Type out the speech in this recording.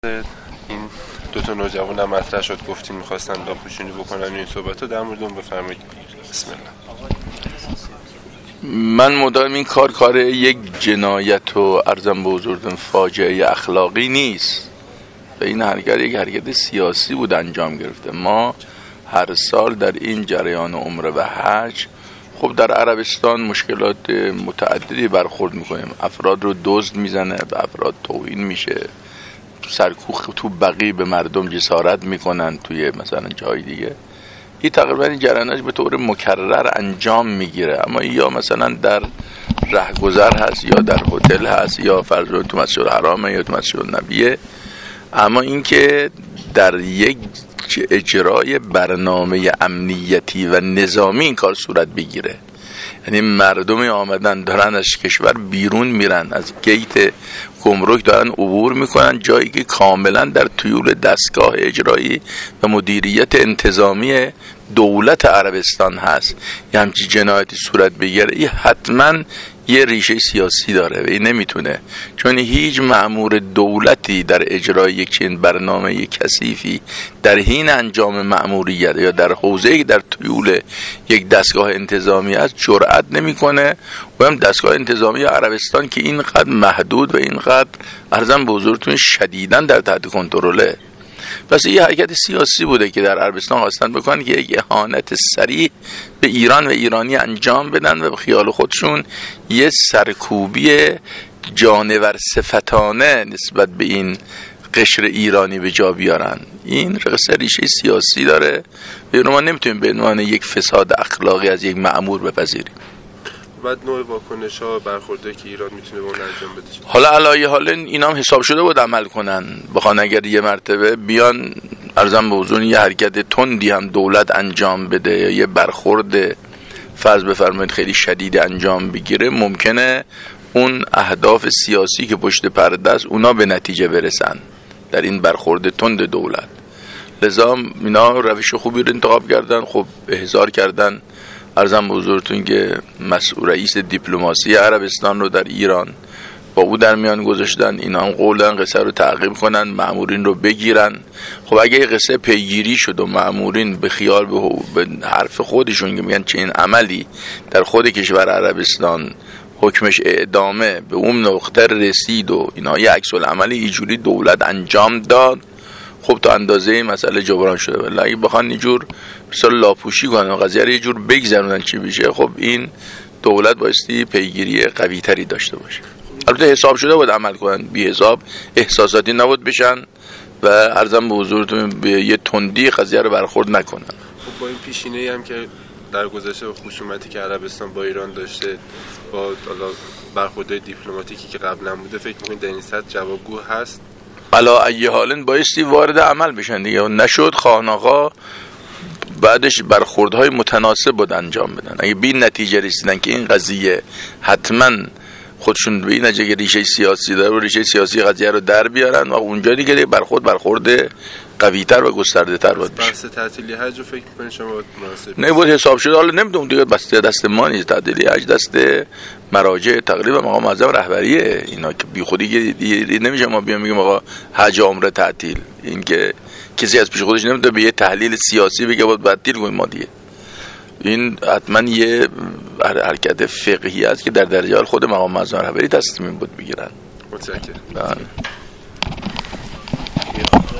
این دو تا نوجوان هم مطرح شد، گفتین میخواستن داپوشونی بکنن این صحبت رو در مورد اون بفرمایید. بسم الله. من مدام این کار یک جنایت و عرضم به حضورتون فاجعه اخلاقی نیست و این یک حرکت سیاسی بود انجام گرفته. ما هر سال در این جریان عمره و حج خب در عربستان مشکلات متعددی برخورد میکنیم. افراد رو دزد میزنه، به افراد توهین میشه، سرکوخ تو بقیه به مردم جسارت میکنن توی مثلا جای دیگه. این تقریبا این جریانش به طور مکرر انجام میگیره، اما یا مثلا در رهگذر هست یا در هتل هست یا فرضاً تو مسجد الحرامه یا تو مسجد نبیه. اما اینکه در یک اجرای برنامه امنیتی و نظامی این کار صورت بگیره، یعنی مردم آمدن دارن از کشور بیرون میرن، از گیت گمرک دارن عبور میکنن، جایی که کاملا در طیول دستگاه اجرایی و مدیریت انتظامی دولت عربستان هست، یه همچین جنایتی صورت بگیره، این حتما یه ریشه سیاسی داره و این نمیتونه، چون هیچ مأمور دولتی در اجرای یک چنین برنامه کثیفی در حین انجام مأموریت یا در حوزه‌ای در طیول یک دستگاه انتظامی است جرأت نمیکنه. و هم دستگاه انتظامی عربستان که اینقدر محدود و اینقدر عرضم به حضورتون شدیداً در تحت کنترله. پس یه حرکت سیاسی بوده که در عربستان خواستن بکنن که یک اهانت صریح به ایران و ایرانی انجام بدن و به خیال خودشون یه سرکوبی جانور صفتانه نسبت به این قشر ایرانی به جا بیارن. این قصه ریشه سیاسی داره و ما نمیتونیم به عنوان یک فساد اخلاقی از یک مأمور بپذیریم. بعد نوع واکنش‌ها برخوردی که ایران میتونه به اون انجام بده. حالا علایه حال اینا هم حساب شده بود عمل کنن، بخوان اگر یه مرتبه بیان عرضم به حضور یه حرکت تندی هم دولت انجام بده یا یه برخورد فرض بفرمایید خیلی شدید انجام بگیره، ممکنه اون اهداف سیاسی که پشت پرده است اونا به نتیجه برسن در این برخورد تند دولت. لذا اینا روش خوبی رو انتخاب کردن، خب احضار کردن عرضم به حضورتون که مسئول رئیس دیپلماسی عربستان رو در ایران با او در میان گذاشتن. اینا هم قولن قصه رو تعقیب کنن، مأمورین رو بگیرن. خب اگه قصه پیگیری شد و مأمورین به خیال به حرف خودشون که میگن چه این عملی در خود کشور عربستان حکمش اعدامه به اون نقطه رسید و اینا یه عکس العملی اینجوری دولت انجام داد، خب تا اندازه مسئله جبران شده. ولی اگه بخوان اینجور مثلا لاپوشی کنن و قضیه رو یه جور بگذرونن چی بشه، خب این دولت بایستی پیگیری قوی تری داشته باشه. البته حساب شده بود عمل کنن، بی حساب احساساتی نبود بشن و عرضم به حضورتون به یه تندی قضیه رو برخورد نکنن. خب با این پیشینه‌ای هم که در گذشته خصومتی که عربستان با ایران داشته، با برخوردهای دیپلماتیکی که قبلا بوده، فکر می‌کنید در این سطح جوابگو هست؟ علا ای حالن بایستی وارد عمل بشن دیگه. نشد خانقا بعدش برخوردهای متناسب بود انجام بدن. اگه به این نتیجه رسیدن که این قضیه حتما خودشون به این نتیجه ریشه سیاسی داره و ریشه سیاسی قضیه رو در بیارن و اونجا دیگه برخورد قوی‌تر و گسترده‌تر بود بشه. بحث تعطیلی حج رو فکر می‌کنید شما مناسب نه بود حساب شده؟ حالا نمیدونم دیگه، بس دست ما نیست. تعطیلی حج دست مراجع تقریبا مقام معظم رهبریه. اینا که بی خودی نمیشه ما بیام میگیم آقا حج و عمره تعطیل. این که کسی از پیش خودش نمیتونه به یه تحلیل سیاسی بگه باید تعطیل کنیم ما دیگه. این حتما یه حرکت فقهی است که در درجه خود مقام معظم رهبری تصمیم بود بگیرن. متشکرم.